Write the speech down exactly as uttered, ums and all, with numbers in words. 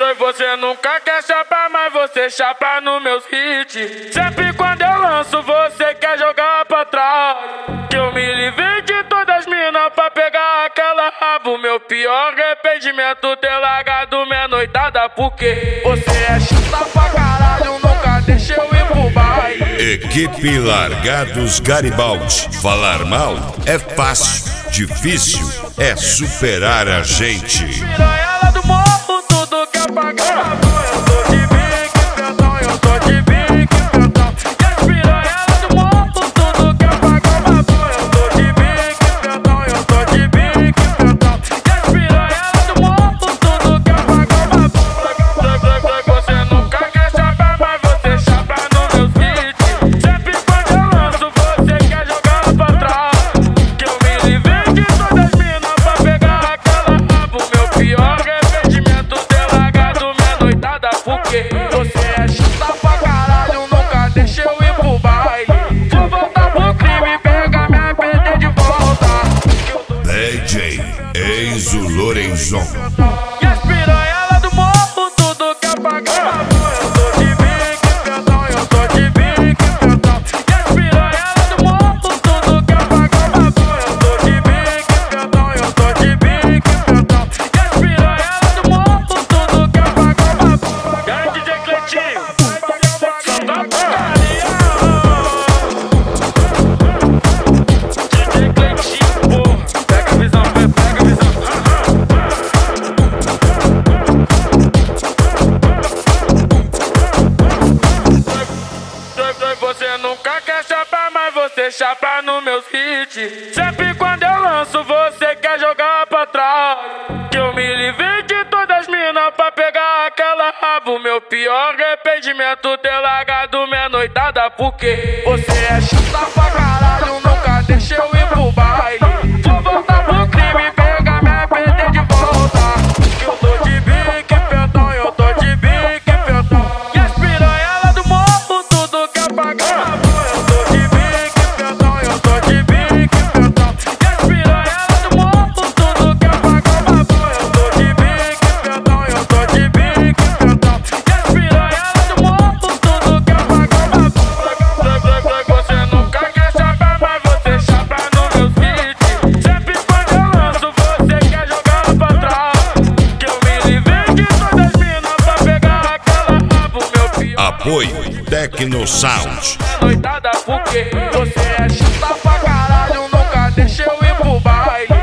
Você nunca quer chapar, mas você chapa nos meus hits. Sempre quando eu lanço, você quer jogar pra trás. Que eu me livrei de todas as minas pra pegar aquela rabo. Meu pior arrependimento ter largado minha noitada. Porque você é chata pra caralho, nunca deixei eu ir pro baile. Equipe Largados Garibaldi. Falar mal é fácil, difícil é superar a gente. Piranha do morro, tudo quer pagar. Eu tô de bique, perdão, eu tô de bique, perdão. E as piranhas do morro, tudo quer pagar. Eu tô de bique, perdão, eu tô de bique, perdão. E as piranhas do morro, tudo quer pagar. Você nunca quer chapar, mas você chapa nos meus hits. Sempre quando eu lanço, você quer jogar pra trás. Que eu me livrei de todas as minas pra pegar aquela rabo. Meu pior arrependimento ter largado minha noitada. Porque você é chata pra caralho, nunca deixei eu ir pro baile. Vou voltar pro crime e pegar minha P D de volta. D J Enzo Lorenzon. E as piranhas lá do morro, tudo quer pagar. Eu tô de bique, perdão, eu tô de bique, perdão. E as piranhas lá do morro, tudo quer pagar. Eu tô de bique, perdão, eu tô de bique, perdão. E as piranhas lá do morro, tudo quer pagar. E aí, D J Cleitinho, só dá porcaria. D J Cleitinho, porra, pega a visão, pega a visão. Você nunca quer chapar, mas você chapa nos meus hits. Sempre quando eu lanço, você quer jogar pra trás. Que eu me livrei de todas as minas pra pegar aquela rabo. Meu pior arrependimento ter largado minha noitada. Porque você é chata pra caralho, nunca deixei eu ir pro baile. Vou voltar pro crime e pegar minha P D de volta. Que eu tô de bique, perdão, eu tô de bique, perdão. E as piranhas lá do morro, tudo quer pagar. Eu tô de bique, perdão, eu tô de bique, perdão. E as piranhas lá do morro, tudo quer pagar. Eu tô de bique, perdão, eu tô de bique, perdão. E as piranhas lá do morro, tudo quer pagar. Você nunca quer chapar, mas você chapa nos meus hits. Sempre quando eu lanço, você quer jogar pra trás. Que eu me livrei de todas as minas pra pegar aquela rabo. Meu pior Apoio Tecno Sound. noitada. Porque você é chata pra caralho, nunca deixei eu ir pro baile.